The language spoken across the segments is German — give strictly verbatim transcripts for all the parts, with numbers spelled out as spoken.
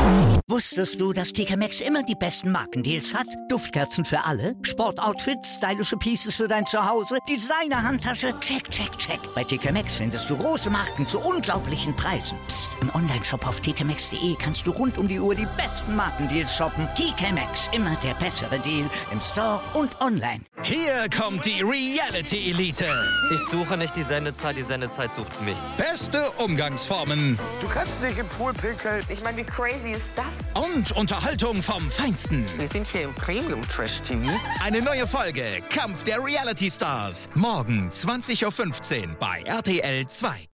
Wusstest du, dass T K Maxx immer die besten Markendeals hat? Duftkerzen für alle, Sportoutfits, stylische Pieces für dein Zuhause, Designer-Handtasche, check, check, check. Bei T K Maxx findest du große Marken zu unglaublichen Preisen. Psst. Im Onlineshop auf t k maxx punkt d e kannst du rund um die Uhr die besten Markendeals shoppen. T K Maxx, immer der bessere Deal im Store und online. Hier kommt die Reality Elite. Ich suche nicht die Sendezeit, die Sendezeit sucht mich. Beste Umgangsformen. Du kannst nicht im Pool pinkeln. Ich meine, wie crazy ist das? Und Unterhaltung vom Feinsten. Wir sind hier im Premium-Trash-T V. Eine neue Folge Kampf der Reality Stars. Morgen zwanzig Uhr fünfzehn bei R T L zwei.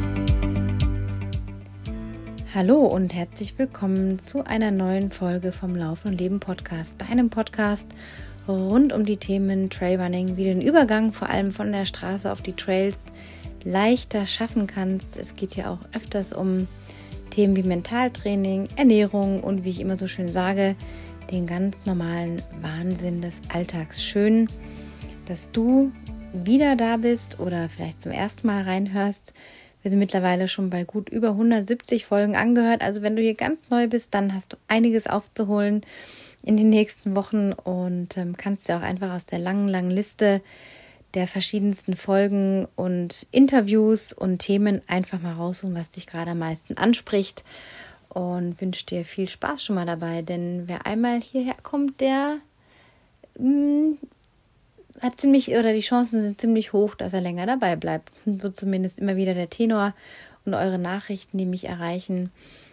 Hallo und herzlich willkommen zu einer neuen Folge vom Laufen und Leben Podcast, deinem Podcast rund um die Themen Trailrunning, wie du den Übergang vor allem von der Straße auf die Trails leichter schaffen kannst. Es geht ja auch öfters um Themen wie Mentaltraining, Ernährung und wie ich immer so schön sage, den ganz normalen Wahnsinn des Alltags. Schön, dass du wieder da bist oder vielleicht zum ersten Mal reinhörst. Wir sind mittlerweile schon bei gut über hundertsiebzig Folgen angehört. Also wenn du hier ganz neu bist, dann hast du einiges aufzuholen in den nächsten Wochen und ähm, kannst ja auch einfach aus der langen, langen Liste der verschiedensten Folgen und Interviews und Themen einfach mal raussuchen, was dich gerade am meisten anspricht, und wünsche dir viel Spaß schon mal dabei, denn wer einmal hierher kommt, der mh, hat ziemlich, oder die Chancen sind ziemlich hoch, dass er länger dabei bleibt. So zumindest immer wieder der Tenor und eure Nachrichten, die mich erreichen,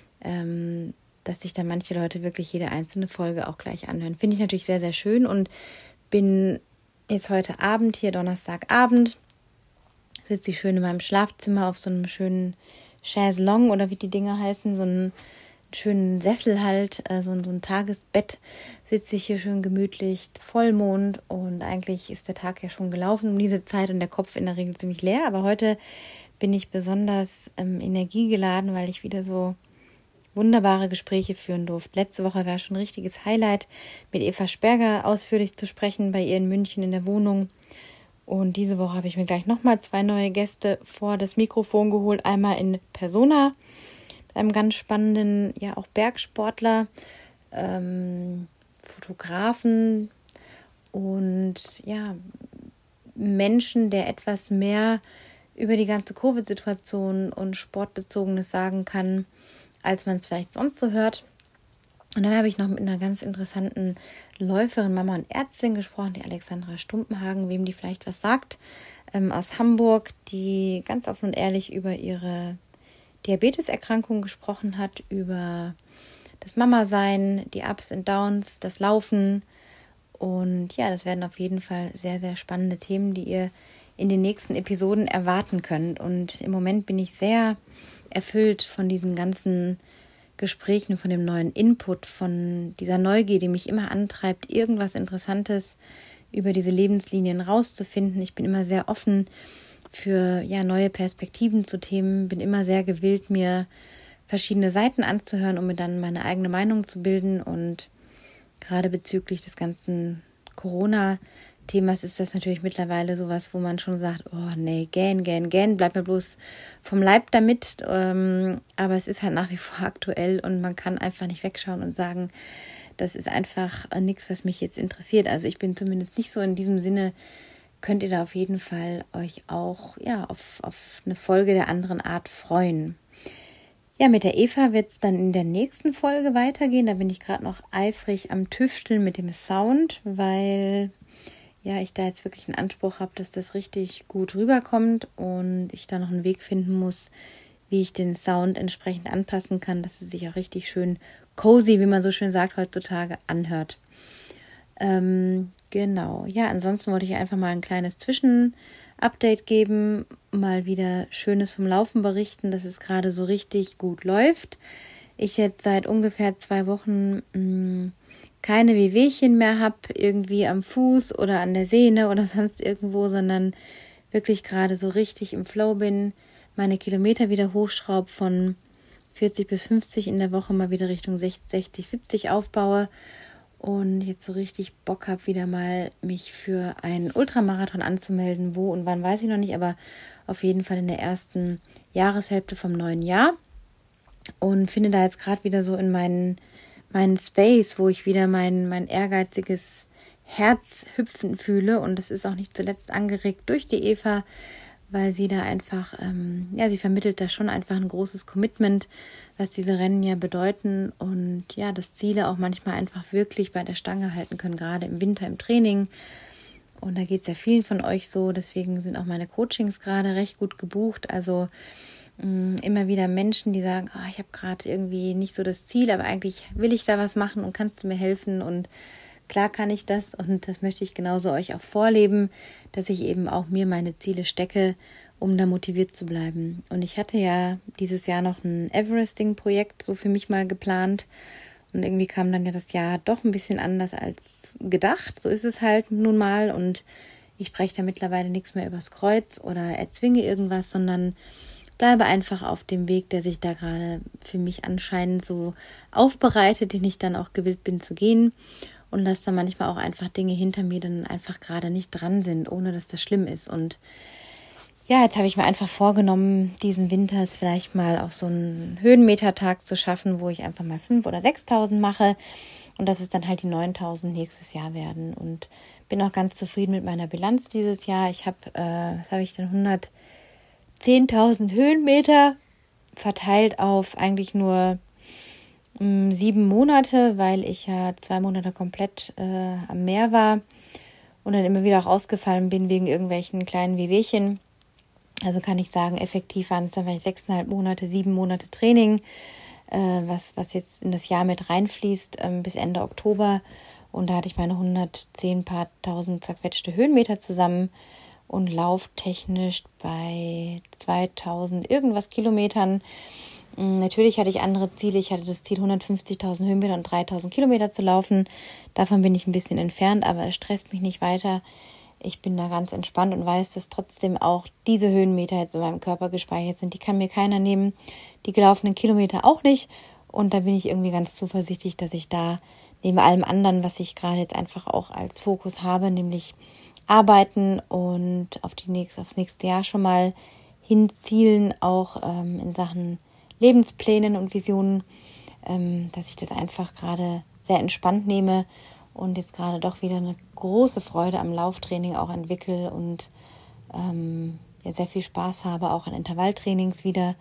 ähm, dass sich dann manche Leute wirklich jede einzelne Folge auch gleich anhören. Finde ich natürlich sehr, sehr schön und bin jetzt heute Abend, hier Donnerstagabend, sitze ich schön in meinem Schlafzimmer auf so einem schönen Chaiselong oder wie die Dinger heißen, so einen schönen Sessel halt, also so ein Tagesbett, sitze ich hier schön gemütlich, Vollmond, und eigentlich ist der Tag ja schon gelaufen um diese Zeit und der Kopf in der Regel ziemlich leer, aber heute bin ich besonders ähm, energiegeladen, weil ich wieder so wunderbare Gespräche führen durfte. Letzte Woche war schon ein richtiges Highlight, mit Eva Sperger ausführlich zu sprechen bei ihr in München in der Wohnung. Und diese Woche habe ich mir gleich nochmal zwei neue Gäste vor das Mikrofon geholt. Einmal in Persona, mit einem ganz spannenden, ja auch Bergsportler, ähm, Fotografen und ja Menschen, der etwas mehr über die ganze Covid-Situation und Sportbezogenes sagen kann, als man es vielleicht sonst so hört. Und dann habe ich noch mit einer ganz interessanten Läuferin, Mama und Ärztin gesprochen, die Alexandra Stumpenhagen, wem die vielleicht was sagt, ähm, aus Hamburg, die ganz offen und ehrlich über ihre Diabeteserkrankung gesprochen hat, über das Mama-Sein, die Ups und Downs, das Laufen. Und ja, das werden auf jeden Fall sehr, sehr spannende Themen, die ihr in den nächsten Episoden erwarten könnt. Und im Moment bin ich sehr erfüllt von diesen ganzen Gesprächen, von dem neuen Input, von dieser Neugier, die mich immer antreibt, irgendwas Interessantes über diese Lebenslinien rauszufinden. Ich bin immer sehr offen für ja, neue Perspektiven zu Themen, bin immer sehr gewillt, mir verschiedene Seiten anzuhören, um mir dann meine eigene Meinung zu bilden. Und gerade bezüglich des ganzen Corona-Themas ist das natürlich mittlerweile sowas, wo man schon sagt, oh nee, gähn, gähn, gähn, bleib mir bloß vom Leib damit. Ähm, aber es ist halt nach wie vor aktuell und man kann einfach nicht wegschauen und sagen, das ist einfach nichts, was mich jetzt interessiert. Also ich bin zumindest nicht so in diesem Sinne, könnt ihr da auf jeden Fall euch auch ja auf, auf eine Folge der anderen Art freuen. Ja, mit der Eva wird es dann in der nächsten Folge weitergehen. Da bin ich gerade noch eifrig am Tüfteln mit dem Sound, weil ja ich da jetzt wirklich einen Anspruch habe, dass das richtig gut rüberkommt und ich da noch einen Weg finden muss, wie ich den Sound entsprechend anpassen kann, dass es sich auch richtig schön cozy, wie man so schön sagt heutzutage, anhört. Ähm, genau, ja, ansonsten wollte ich einfach mal ein kleines Zwischenupdate geben, mal wieder Schönes vom Laufen berichten, dass es gerade so richtig gut läuft. Ich jetzt seit ungefähr zwei Wochen mh, keine Wehwehchen mehr habe, irgendwie am Fuß oder an der Sehne oder sonst irgendwo, sondern wirklich gerade so richtig im Flow bin, meine Kilometer wieder hochschraube, von vierzig bis fünfzig in der Woche mal wieder Richtung sechzig, siebzig aufbaue und jetzt so richtig Bock habe, wieder mal mich für einen Ultramarathon anzumelden. Wo und wann weiß ich noch nicht, aber auf jeden Fall in der ersten Jahreshälfte vom neuen Jahr. und finde da jetzt gerade wieder so in meinen, meinen Space, wo ich wieder mein, mein ehrgeiziges Herz hüpfen fühle. Und das ist auch nicht zuletzt angeregt durch die Eva, weil sie da einfach, ähm, ja, sie vermittelt da schon einfach ein großes Commitment, was diese Rennen ja bedeuten. Und ja, dass Ziele auch manchmal einfach wirklich bei der Stange halten können, gerade im Winter im Training. Und da geht es ja vielen von euch so, deswegen sind auch meine Coachings gerade recht gut gebucht. Also mh, immer wieder Menschen, die sagen, oh, ich habe gerade irgendwie nicht so das Ziel, aber eigentlich will ich da was machen und kannst du mir helfen? Und klar kann ich das und das möchte ich genauso euch auch vorleben, dass ich eben auch mir meine Ziele stecke, um da motiviert zu bleiben. Und ich hatte ja dieses Jahr noch ein Everesting-Projekt so für mich mal geplant. Und irgendwie kam dann ja das Jahr doch ein bisschen anders als gedacht. So ist es halt nun mal. Und ich breche da mittlerweile nichts mehr übers Kreuz oder erzwinge irgendwas, sondern bleibe einfach auf dem Weg, der sich da gerade für mich anscheinend so aufbereitet, den ich dann auch gewillt bin zu gehen. Und lasse da manchmal auch einfach Dinge hinter mir, die dann einfach gerade nicht dran sind, ohne dass das schlimm ist. Und ja, jetzt habe ich mir einfach vorgenommen, diesen Winter es vielleicht mal auf so einen Höhenmetertag zu schaffen, wo ich einfach mal fünftausend oder sechstausend mache und dass es dann halt die neuntausend nächstes Jahr werden. Und bin auch ganz zufrieden mit meiner Bilanz dieses Jahr. Ich habe, äh, was habe ich denn, hundertzehntausend Höhenmeter verteilt auf eigentlich nur mh, sieben Monate, weil ich ja zwei Monate komplett äh, am Meer war und dann immer wieder auch ausgefallen bin wegen irgendwelchen kleinen Wehwehchen. Also kann ich sagen, effektiv waren es dann vielleicht sechseinhalb Monate, sieben Monate Training, äh, was, was jetzt in das Jahr mit reinfließt, ähm, bis Ende Oktober. Und da hatte ich meine hundertzehn paar tausend zerquetschte Höhenmeter zusammen und lauftechnisch bei zweitausend irgendwas Kilometern. Ähm, natürlich hatte ich andere Ziele. Ich hatte das Ziel, hundertfünfzigtausend Höhenmeter und dreitausend Kilometer zu laufen. Davon bin ich ein bisschen entfernt, aber es stresst mich nicht weiter. Ich bin da ganz entspannt und weiß, dass trotzdem auch diese Höhenmeter jetzt in meinem Körper gespeichert sind. Die kann mir keiner nehmen, die gelaufenen Kilometer auch nicht. Und da bin ich irgendwie ganz zuversichtlich, dass ich da neben allem anderen, was ich gerade jetzt einfach auch als Fokus habe, nämlich arbeiten und auf die nächste, aufs nächste Jahr schon mal hinzielen, auch ähm, in Sachen Lebensplänen und Visionen, ähm, dass ich das einfach gerade sehr entspannt nehme und jetzt gerade doch wieder eine große Freude am Lauftraining auch entwickle und ähm, ja, sehr viel Spaß habe, auch an Intervalltrainings wieder.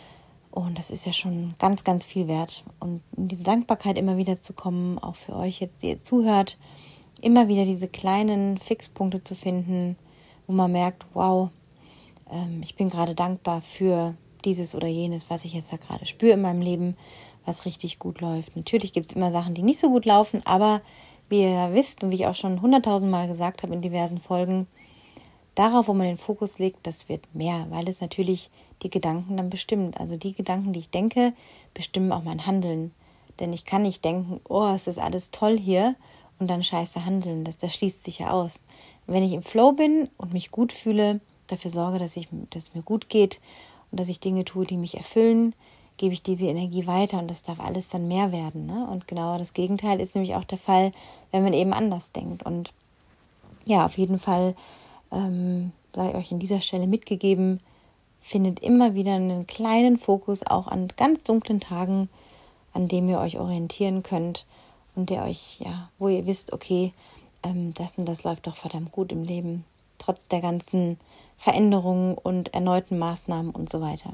Und das ist ja schon ganz, ganz viel wert. Und in diese Dankbarkeit immer wieder zu kommen, auch für euch jetzt, die ihr zuhört, immer wieder diese kleinen Fixpunkte zu finden, wo man merkt, wow, ähm, ich bin gerade dankbar für dieses oder jenes, was ich jetzt da gerade spüre in meinem Leben, was richtig gut läuft. Natürlich gibt es immer Sachen, die nicht so gut laufen, aber wie ihr ja wisst und wie ich auch schon hunderttausend Mal gesagt habe in diversen Folgen, darauf, wo man den Fokus legt, das wird mehr, weil es natürlich die Gedanken dann bestimmt. Also die Gedanken, die ich denke, bestimmen auch mein Handeln. Denn ich kann nicht denken, oh, es ist alles toll hier und dann scheiße handeln. Das, das schließt sich ja aus. Wenn ich im Flow bin und mich gut fühle, dafür sorge, dass, ich, dass es mir gut geht und dass ich Dinge tue, die mich erfüllen, gebe ich diese Energie weiter und das darf alles dann mehr werden. Ne? Und genau das Gegenteil ist nämlich auch der Fall, wenn man eben anders denkt. Und ja, auf jeden Fall ähm, sei euch an dieser Stelle mitgegeben, findet immer wieder einen kleinen Fokus auch an ganz dunklen Tagen, an dem ihr euch orientieren könnt und der euch, ja, wo ihr wisst, okay, ähm, das und das läuft doch verdammt gut im Leben, trotz der ganzen Veränderungen und erneuten Maßnahmen und so weiter.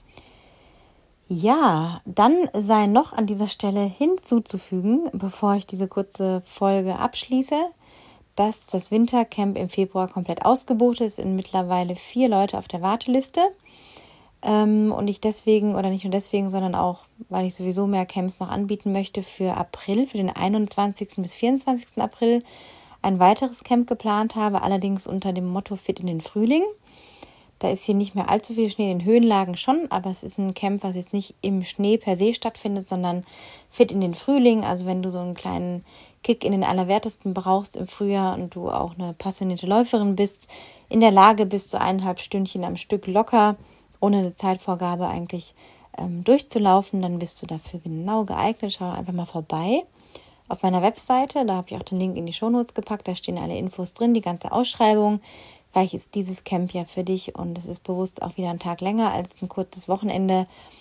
Ja, dann sei noch an dieser Stelle hinzuzufügen, bevor ich diese kurze Folge abschließe, dass das Wintercamp im Februar komplett ausgebucht ist, sind mittlerweile vier Leute auf der Warteliste ähm, und ich deswegen, oder nicht nur deswegen, sondern auch, weil ich sowieso mehr Camps noch anbieten möchte, für April, für den einundzwanzigsten bis vierundzwanzigsten April ein weiteres Camp geplant habe, allerdings unter dem Motto Fit in den Frühling. Da ist hier nicht mehr allzu viel Schnee, in den Höhenlagen schon, aber es ist ein Camp, was jetzt nicht im Schnee per se stattfindet, sondern fit in den Frühling. Also wenn du so einen kleinen Kick in den Allerwertesten brauchst im Frühjahr und du auch eine passionierte Läuferin bist, in der Lage bist, so eineinhalb Stündchen am Stück locker, ohne eine Zeitvorgabe eigentlich ähm, durchzulaufen, dann bist du dafür genau geeignet. Schau einfach mal vorbei auf meiner Webseite. Da habe ich auch den Link in die Shownotes gepackt. Da stehen alle Infos drin, die ganze Ausschreibung. Vielleicht ist dieses Camp ja für dich und es ist bewusst auch wieder ein Tag länger als ein kurzes Wochenende,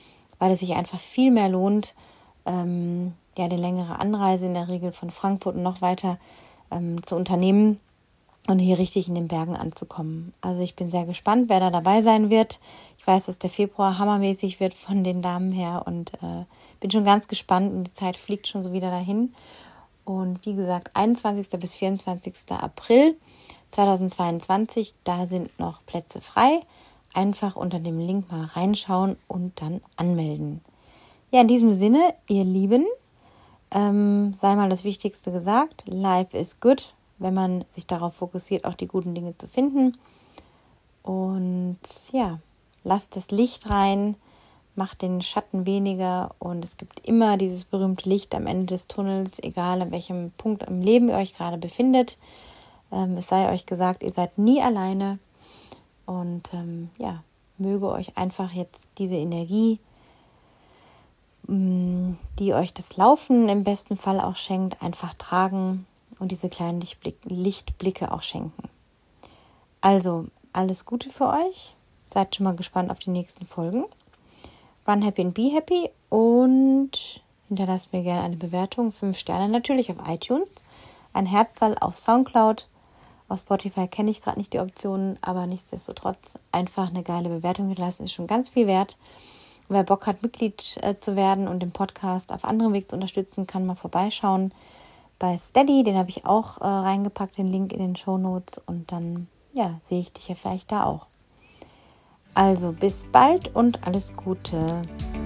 weil es sich einfach viel mehr lohnt, ähm, ja, die längere Anreise in der Regel von Frankfurt und noch weiter ähm, zu unternehmen und hier richtig in den Bergen anzukommen. Also ich bin sehr gespannt, wer da dabei sein wird. Ich weiß, dass der Februar hammermäßig wird von den Damen her und äh, bin schon ganz gespannt und die Zeit fliegt schon so wieder dahin. Und wie gesagt, einundzwanzigsten bis vierundzwanzigsten April zweitausendzweiundzwanzig, da sind noch Plätze frei. Einfach unter dem Link mal reinschauen und dann anmelden. Ja, in diesem Sinne, ihr Lieben, ähm, sei mal das Wichtigste gesagt, Life is good, wenn man sich darauf fokussiert, auch die guten Dinge zu finden. Und ja, lasst das Licht rein, macht den Schatten weniger und es gibt immer dieses berühmte Licht am Ende des Tunnels, egal an welchem Punkt im Leben ihr euch gerade befindet. Ähm, es sei euch gesagt, ihr seid nie alleine und ähm, ja, möge euch einfach jetzt diese Energie, mh, die euch das Laufen im besten Fall auch schenkt, einfach tragen und diese kleinen Lichtblick, Lichtblicke auch schenken. Also, alles Gute für euch. Seid schon mal gespannt auf die nächsten Folgen. Run happy and be happy und hinterlasst mir gerne eine Bewertung. Fünf Sterne natürlich auf iTunes. Ein Herzteil auf Soundcloud. Auf Spotify kenne ich gerade nicht die Optionen, aber nichtsdestotrotz einfach eine geile Bewertung hinterlassen ist schon ganz viel wert. Wer Bock hat, Mitglied äh, zu werden und den Podcast auf anderem Weg zu unterstützen, kann mal vorbeischauen bei Steady. Den habe ich auch äh, reingepackt, den Link in den Shownotes und dann ja, sehe ich dich ja vielleicht da auch. Also bis bald und alles Gute.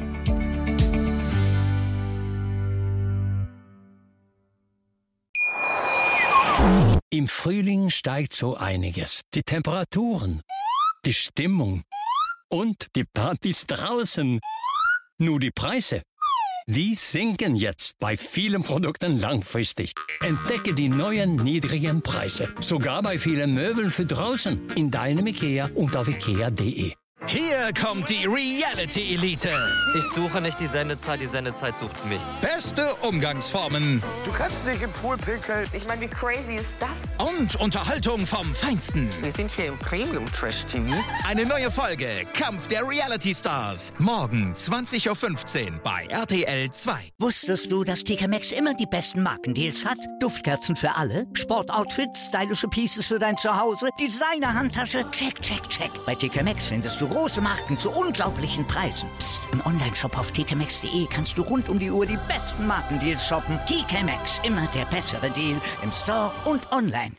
Im Frühling steigt so einiges. Die Temperaturen, die Stimmung und die Partys draußen. Nur die Preise, die sinken jetzt bei vielen Produkten langfristig. Entdecke die neuen niedrigen Preise. Sogar bei vielen Möbeln für draußen. In deinem IKEA und auf ikea punkt de. Hier kommt die Reality Elite. Ich suche nicht die Sendezeit, die Sendezeit sucht mich. Beste Umgangsformen Du kannst nicht im Pool pinkeln. Ich meine, wie crazy ist das? und Unterhaltung vom Feinsten. Wir sind hier im Premium Trash T V. Eine neue Folge Kampf der Reality Stars. Morgen zwanzig Uhr fünfzehn bei R T L zwei. Wusstest du, dass T K Maxx immer die besten Markendeals hat? Duftkerzen für alle, Sportoutfits, stylische Pieces für dein Zuhause, Designer-Handtasche, check, check, check. Bei T K Maxx findest du große Marken zu unglaublichen Preisen. Psst. Im Onlineshop auf t k maxx punkt de kannst du rund um die Uhr die besten Markendeals shoppen. T K Maxx, immer der bessere Deal im Store und online.